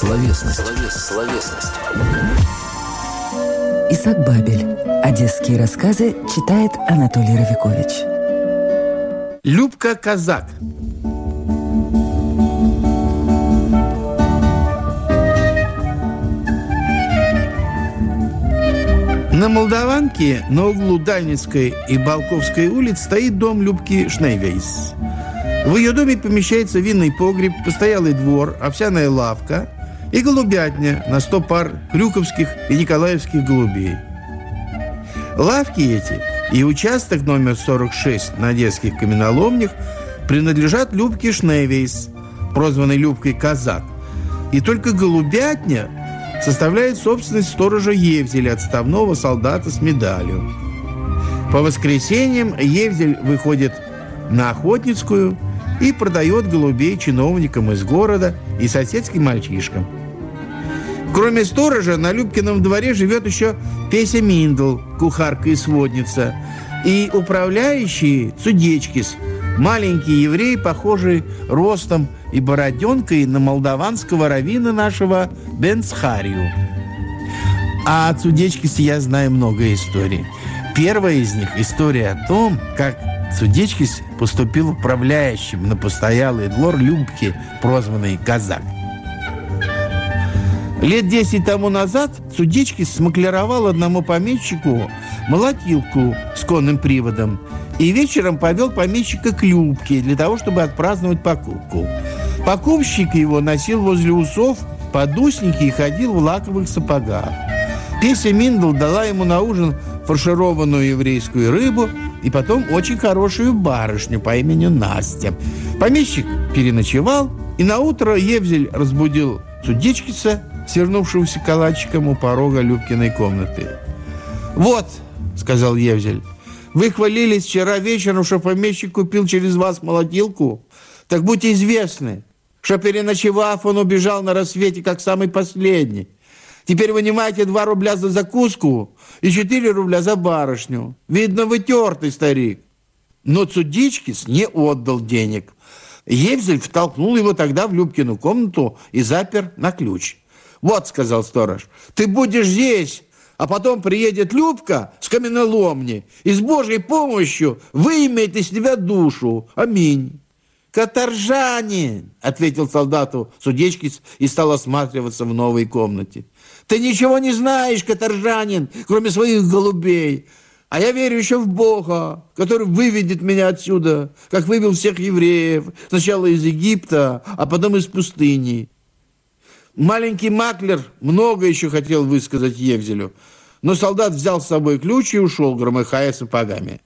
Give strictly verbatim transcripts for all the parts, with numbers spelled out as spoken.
Словесность. Словесность. Исаак Бабель. Одесские рассказы читает Анатолий Равикович. Любка Казак. На Молдаванке, на углу Дальницкой и Балковской улиц, стоит дом Любки Шнейвейс. В ее доме помещается винный погреб, постоялый двор, овсяная лавка и голубятня на сто пар крюковских и николаевских голубей. Лавки эти и участок номер сорок шесть на одесских каменоломнях принадлежат Любке Шнейвейс, прозванной Любкой Казак. И только голубятня составляет собственность сторожа Евзеля, отставного солдата с медалью. По воскресеньям Евзель выходит на Охотницкую и продает голубей чиновникам из города и соседским мальчишкам. Кроме сторожа, на Любкином дворе живет еще Песя Миндл, кухарка и сводница, и управляющий Цудечкис, маленький еврей, похожий ростом и бороденкой на молдаванского раввина нашего Бенцхарию. А о Цудечкисе я знаю много историй. Первая из них – история о том, как Цудечкис поступил управляющим на постоялый двор Любки, прозванный Казак. Лет десять тому назад Цудечкис смаклировал одному помещику молотилку с конным приводом и вечером повел помещика к Любке для того, чтобы отпраздновать покупку. Покупщик его носил возле усов подусники и ходил в лаковых сапогах. Песя Миндл дала ему на ужин фаршированную еврейскую рыбу и потом очень хорошую барышню по имени Настя. Помещик переночевал, и наутро Евзель разбудил Цудечкиса, свернувшегося калачиком у порога Любкиной комнаты. «Вот», — сказал Евзель, — «вы хвалились вчера вечером, что помещик купил через вас молотилку. Так будьте известны, что, переночевав, он убежал на рассвете, как самый последний. Теперь вынимайте два рубля за закуску и четыре рубля за барышню. Видно, вы тертый старик». Но Цудечкис не отдал денег. Евзель втолкнул его тогда в Любкину комнату и запер на ключ. «Вот», — сказал сторож, — «ты будешь здесь, а потом приедет Любка с каменоломни и с Божьей помощью выимет из тебя душу. Аминь». «Каторжанин», — ответил солдату Цудечкис и стал осматриваться в новой комнате. «Ты ничего не знаешь, каторжанин, кроме своих голубей. А я верю еще в Бога, который выведет меня отсюда, как вывел всех евреев, сначала из Египта, а потом из пустыни». Маленький маклер много еще хотел высказать Евзелю, но солдат взял с собой ключ и ушел, громыхая сапогами.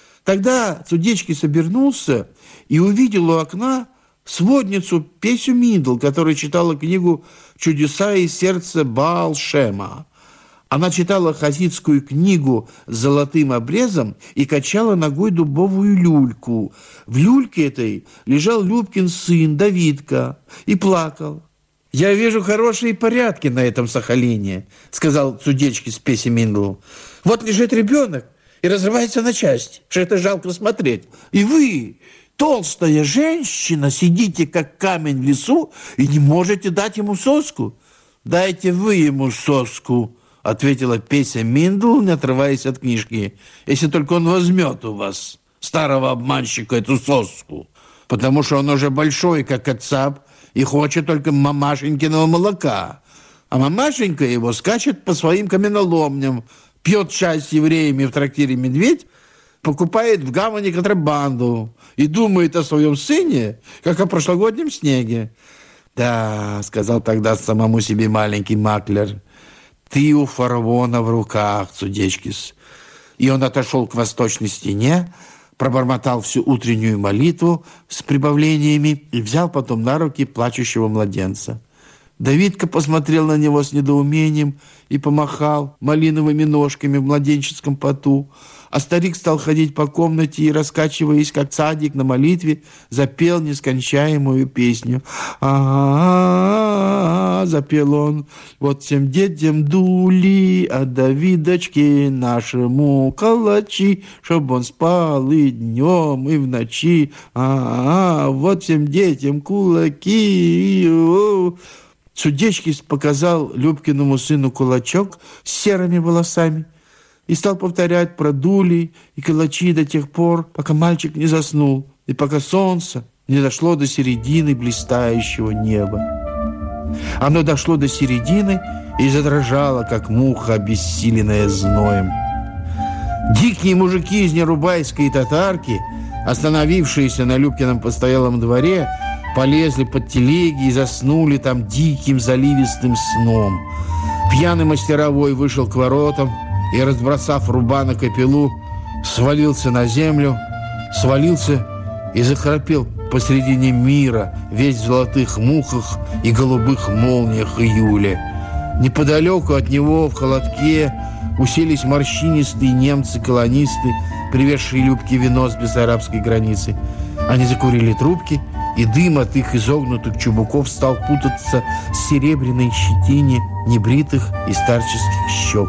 Тогда Цудечкис обернулся и увидел у окна сводницу Песю Миндл, которая читала книгу «Чудеса из сердца Баал-Шема». Она читала хасидскую книгу с золотым обрезом и качала ногой дубовую люльку. В люльке этой лежал Любкин сын Давидка и плакал. «Я вижу хорошие порядки на этом Сахалине», — сказал Цудечкис Песе Миндлу. «Вот лежит ребенок и разрывается на части, что это жалко смотреть. И вы, толстая женщина, сидите как камень в лесу и не можете дать ему соску». «Дайте вы ему соску», — ответила Песя Миндл, не отрываясь от книжки, «если только он возьмет у вас, старого обманщика, эту соску, потому что он уже большой, как кацап, и хочет только мамашенькиного молока. А мамашенька его скачет по своим каменоломням, пьет чай с евреями в трактире «Медведь», покупает в гавани контрабанду и думает о своем сыне, как о прошлогоднем снеге». «Да», — сказал тогда самому себе маленький маклер, — «ты у фараона в руках, Цудечкис». И он отошел к восточной стене, пробормотал всю утреннюю молитву с прибавлениями и взял потом на руки плачущего младенца. Давидка посмотрел на него с недоумением и помахал малиновыми ножками в младенческом поту, а старик стал ходить по комнате и, раскачиваясь, как цадик на молитве, запел нескончаемую песню. «А-а-а-а», запел он, «вот всем детям дули, а Давидочке нашему калачи, чтоб он спал и днем, и в ночи. А-а-а, вот всем детям кулаки». Судечкис показал Любкиному сыну кулачок с серыми волосами и стал повторять про дули и калачи до тех пор, пока мальчик не заснул и пока солнце не дошло до середины блистающего неба. Оно дошло до середины и задрожало, как муха, обессиленная зноем. Дикие мужики из Нерубайской татарки, остановившиеся на Любкином постоялом дворе, полезли под телеги и заснули там диким заливистым сном. Пьяный мастеровой вышел к воротам и, разбросав рубанок и пилу, свалился на землю, свалился и захрапел посредине мира, весь в золотых мухах и голубых молниях июля. Неподалеку от него в холодке уселись морщинистые немцы-колонисты, привезшие Любке вино с бессарабской границы. Они закурили трубки, и дым от их изогнутых чубуков стал путаться с серебряной щетине небритых и старческих щек.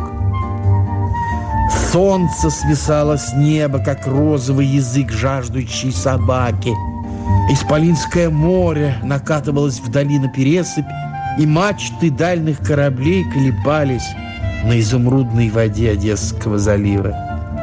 Солнце свисало с неба, как розовый язык жаждущей собаки. Исполинское море накатывалось вдали на пересыпь, и мачты дальних кораблей колебались на изумрудной воде Одесского залива.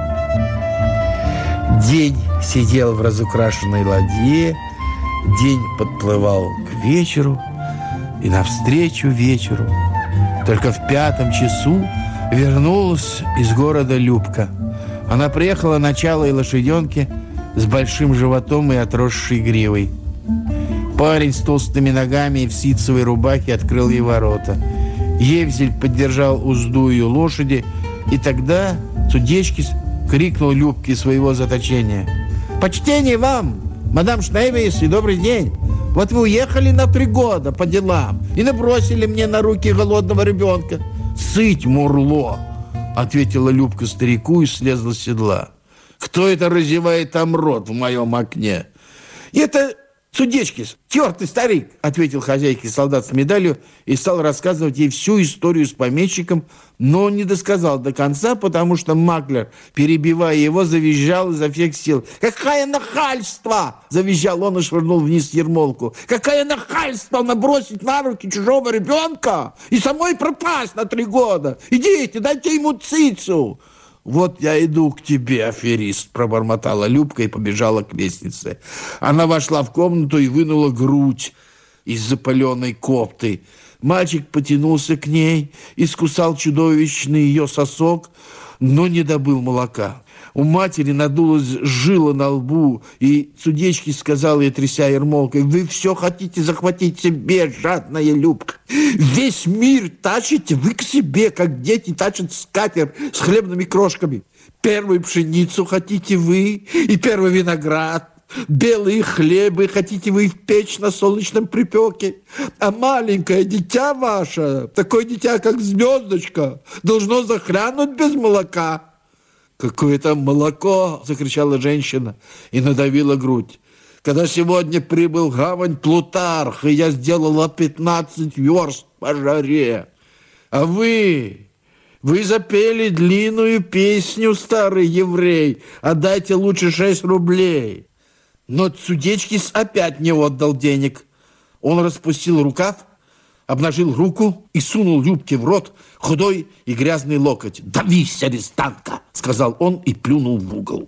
День сидел в разукрашенной ладье, день подплывал к вечеру, и навстречу вечеру, только в пятом часу, вернулась из города Любка. Она приехала на чалой лошаденке с большим животом и отросшей гривой. Парень с толстыми ногами и в ситцевой рубахе открыл ей ворота. Евзель поддержал узду ее лошади, и тогда Судечкис крикнул Любке своего заточения: «Почтение вам, мадам Шнейвейс, и добрый день! Вот вы уехали на три года по делам и набросили мне на руки голодного ребенка». «Сыть, мурло!» — ответила Любка старику и слезла с седла. «Кто это разевает там рот в моем окне?» «Это Судечкис, тертый старик», — ответил хозяйке солдат с медалью и стал рассказывать ей всю историю с помещиком, но не досказал до конца, потому что маклер, перебивая его, завизжал изо всех сил. «Какое нахальство!» — завизжал он и швырнул вниз ермолку. «Какое нахальство набросить на руки чужого ребенка и самой пропасть на три года! Идите, дайте ему цицу!» «Вот я иду к тебе, аферист», — пробормотала Любка и побежала к лестнице. Она вошла в комнату и вынула грудь из запаленной копты. Мальчик потянулся к ней, искусал чудовищный ее сосок, но не добыл молока. У матери надулась жила на лбу, и Судечкис сказал ей, тряся ермолкой: «Вы все хотите захватить себе, жадная Любка. Весь мир тащите вы к себе, как дети тащат скатерть с хлебными крошками. Первую пшеницу хотите вы, и первый виноград. Белые хлебы хотите вы в печь на солнечном припеке. А маленькое дитя ваше, такое дитя, как звездочка, должно захлянуть без молока». «Какое там молоко!» — закричала женщина и надавила грудь. «Когда сегодня прибыл в гавань Плутарх, и я сделала пятнадцать верст по жаре. А вы, вы запели длинную песню, старый еврей, отдайте лучше шесть рублей». Но Судечкис опять не отдал денег. Он распустил рукав, обнажил руку и сунул Любке в рот худой и грязный локоть. «Давись, арестантка!» — сказал он и плюнул в угол.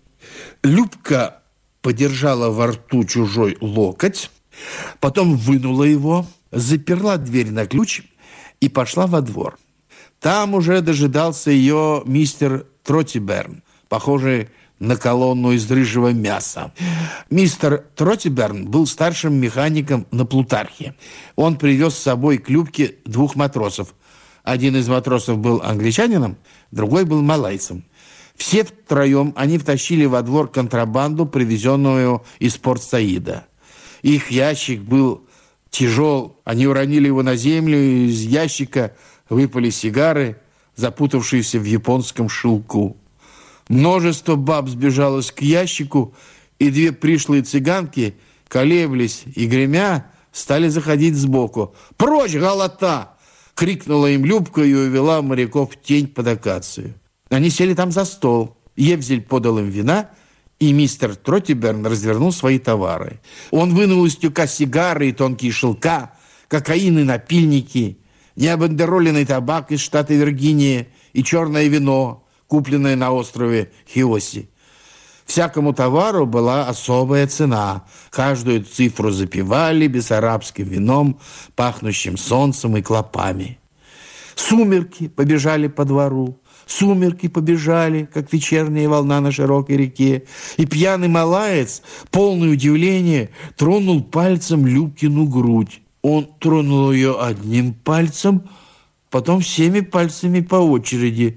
Любка подержала во рту чужой локоть, потом вынула его, заперла дверь на ключ и пошла во двор. Там уже дожидался ее мистер Тротиберн, похожий на колонну из рыжего мяса. Мистер Тротиберн был старшим механиком на Плутархе. Он привез с собой к Любке двух матросов. Один из матросов был англичанином, другой был малайцем. Все втроем они втащили во двор контрабанду, привезенную из Порт-Саида. Их ящик был тяжел. Они уронили его на землю, и из ящика выпали сигары, запутавшиеся в японском шелку. Множество баб сбежалось к ящику, и две пришлые цыганки, колеблясь и гремя, стали заходить сбоку. «Прочь, голота!» — крикнула им Любка и увела моряков в тень под акацию. Они сели там за стол. Евзель подал им вина, и мистер Тротиберн развернул свои товары. Он вынул из тюка сигары и тонкие шелка, кокаин и напильники, необандероленный табак из штата Виргиния и черное вино, купленное на острове Хиоси. Всякому товару была особая цена. Каждую цифру запивали бессарабским вином, пахнущим солнцем и клопами. Сумерки побежали по двору. Сумерки побежали, как вечерняя волна на широкой реке. И пьяный малаец, полный удивления, тронул пальцем Любкину грудь. Он тронул ее одним пальцем, потом всеми пальцами по очереди.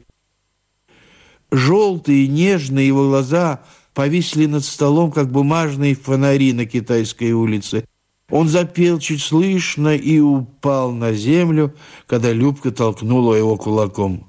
Желтые, нежные его глаза повисли над столом, как бумажные фонари на Китайской улице. Он запел чуть слышно и упал на землю, когда Любка толкнула его кулаком.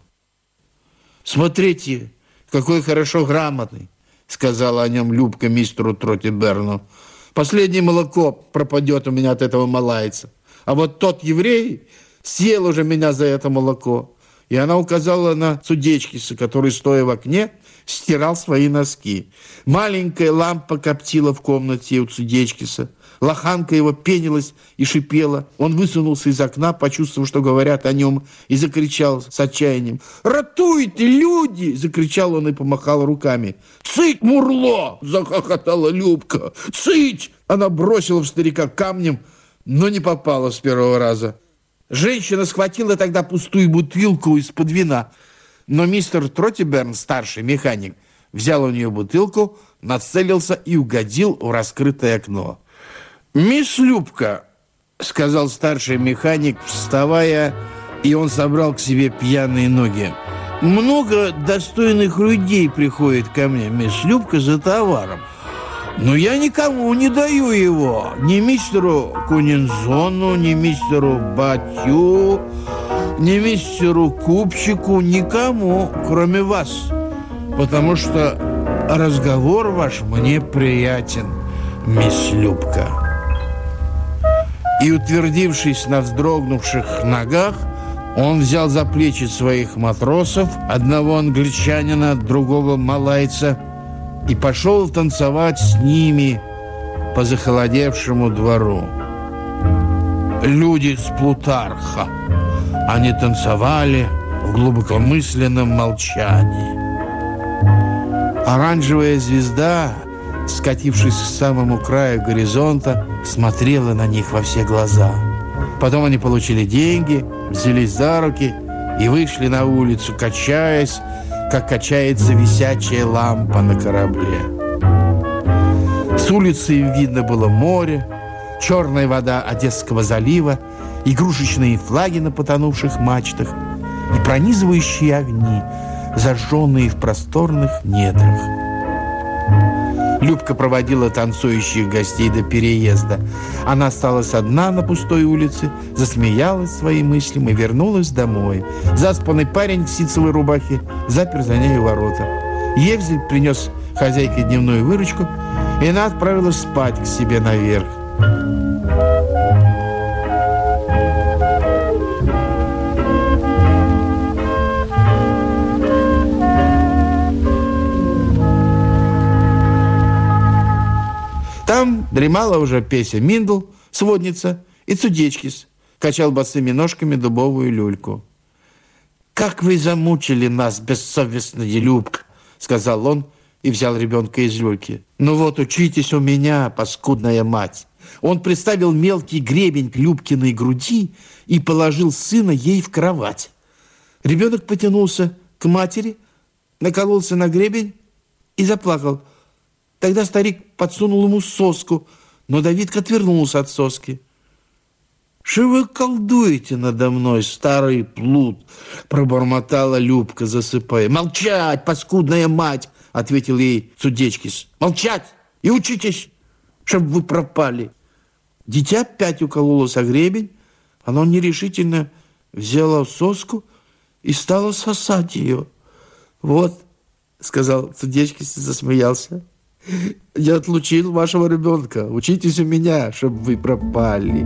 «Смотрите, какой хорошо грамотный», — сказала о нем Любка мистеру Тротиберну. «Последнее молоко пропадет у меня от этого малайца. А вот тот еврей съел уже меня за это молоко». И она указала на Цудечкиса, который, стоя в окне, стирал свои носки. Маленькая лампа коптила в комнате у Цудечкиса. Лоханка его пенилась и шипела. Он высунулся из окна, почувствовав, что говорят о нем, и закричал с отчаянием: «Ратуйте, люди!» — закричал он и помахал руками. «Цыть, мурло!» — захохотала Любка. «Цыть!» Она бросила в старика камнем, но не попала с первого раза. Женщина схватила тогда пустую бутылку из-под вина, но мистер Тротиберн, старший механик, взял у нее бутылку, нацелился и угодил в раскрытое окно. «Мисс Любка», — сказал старший механик, вставая, и он собрал к себе пьяные ноги, — «много достойных людей приходит ко мне, мисс Любка, за товаром. Но я никому не даю его, ни мистеру Кунинзону, ни мистеру Батю, ни мистеру Купчику, никому, кроме вас, потому что разговор ваш мне приятен, мисс Любка». И, утвердившись на вздрогнувших ногах, он взял за плечи своих матросов, одного англичанина, другого малайца, и пошел танцевать с ними по захолодевшему двору. Люди с Плутарха. Они танцевали в глубокомысленном молчании. Оранжевая звезда, скатившись к самому краю горизонта, смотрела на них во все глаза. Потом они получили деньги, взялись за руки и вышли на улицу, качаясь, как качается висячая лампа на корабле. С улицы им видно было море, черная вода Одесского залива, игрушечные флаги на потонувших мачтах и пронизывающие огни, зажженные в просторных недрах. Любка проводила танцующих гостей до переезда. Она осталась одна на пустой улице, засмеялась своим мыслям и вернулась домой. Заспанный парень в ситцевой рубахе запер за нею ворота. Евзель принес хозяйке дневную выручку, и она отправилась спать к себе наверх. Там дремала уже Песя Миндл, сводница, и Цудечкис качал босыми ножками дубовую люльку. «Как вы замучили нас, бессовестная Любка!» — сказал он и взял ребенка из люльки. «Ну вот, учитесь у меня, паскудная мать!» Он приставил мелкий гребень к Любкиной груди и положил сына ей в кровать. Ребенок потянулся к матери, накололся на гребень и заплакал. Тогда старик подсунул ему соску, но Давидка отвернулся от соски. «Что вы колдуете надо мной, старый плут?» — пробормотала Любка, засыпая. «Молчать, паскудная мать!» — ответил ей Цудечкис. «Молчать и учитесь, чтобы вы пропали!» Дитя опять укололось о гребень. Оно нерешительно взяло соску и стало сосать ее. «Вот», — сказал Цудечкис и засмеялся, — «я отлучил вашего ребенка. Учитесь у меня, чтобы вы пропали».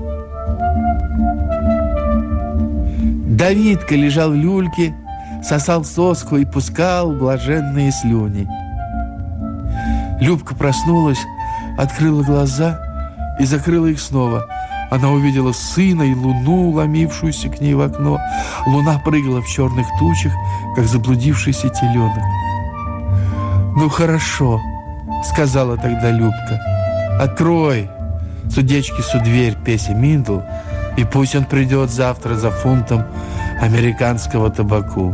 Давидка лежал в люльке, сосал соску и пускал блаженные слюни. Любка проснулась, открыла глаза и закрыла их снова. Она увидела сына и луну, ломившуюся к ней в окно. Луна прыгала в черных тучах, как заблудившийся теленок. «Ну, хорошо», — сказала тогда Любка. «Открой судечкису дверь Песе Миндл, и пусть он придет завтра за фунтом американского табаку».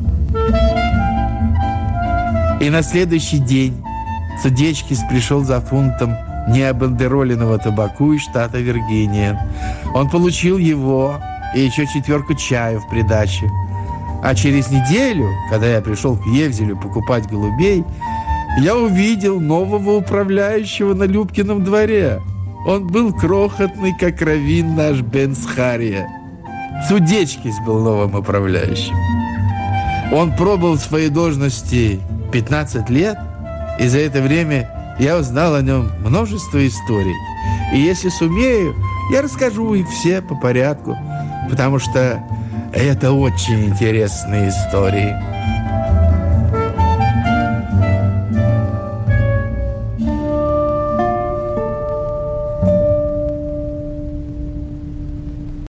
И на следующий день судечкис пришел за фунтом необандероленного табаку из штата Виргиния. Он получил его и еще четверку чаю в придачу. А через неделю, когда я пришел к Евзелю покупать голубей, я увидел нового управляющего на Любкином дворе. Он был крохотный, как раввин наш Бенц Хария. Судечкис был новым управляющим. Он пробыл в своей должности пятнадцать лет, и за это время я узнал о нем множество историй. И если сумею, я расскажу их все по порядку, потому что это очень интересные истории.